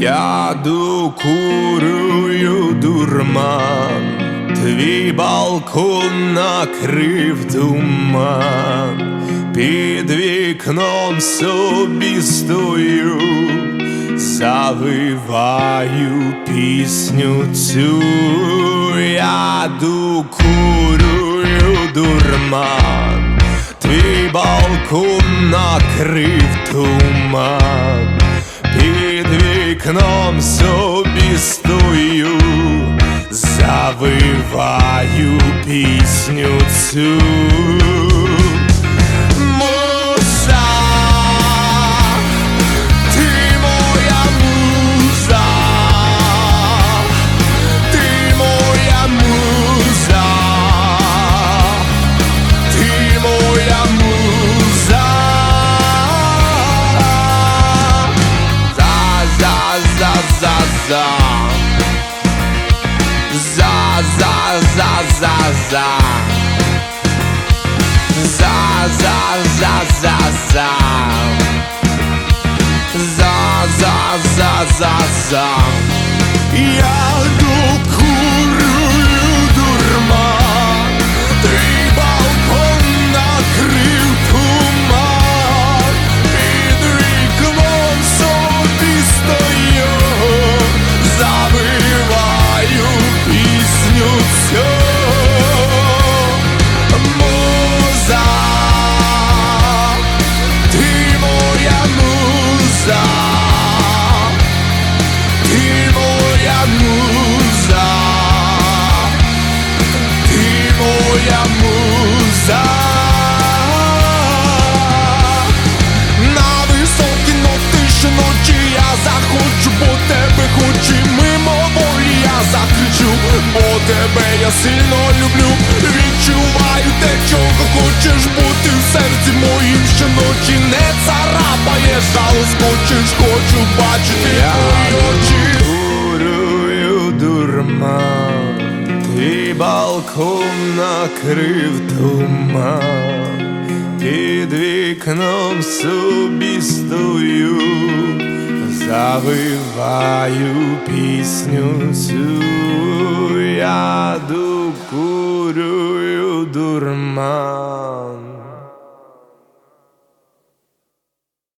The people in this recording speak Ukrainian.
Я докурую дурман, твій балкон накрив туман, під вікном собі стою, завиваю пісню цю. Я докурую дурман, твій балкон накрив туман, під вікном собі стою, завиваю пісню цю. Муза, ти моя муза, ти моя муза, ти моя муза. За-за-за-за-за, за-за-за-за-за, за-за-за-за-за, за-за-за-за-за. Я докурую дурман, твій балкон накрив туман, під вікном собі стою, завиваю пісню цю. Муза, ти моя муза, ти моя муза, ти моя муза. На високі ноти щоночі я захочу, бо тебе хочу, мимоволі я закричу, бо тебе я сильно люблю. Відчуваю те, чого хочеш бути в серці моїм щоночі. Не царапаєш, а лоскочеш, хочу бачити твої очі. Курую дурман, твій балкон накрив туман, під вікном собі стою, завиваю пісню цю. Я докурую дурман.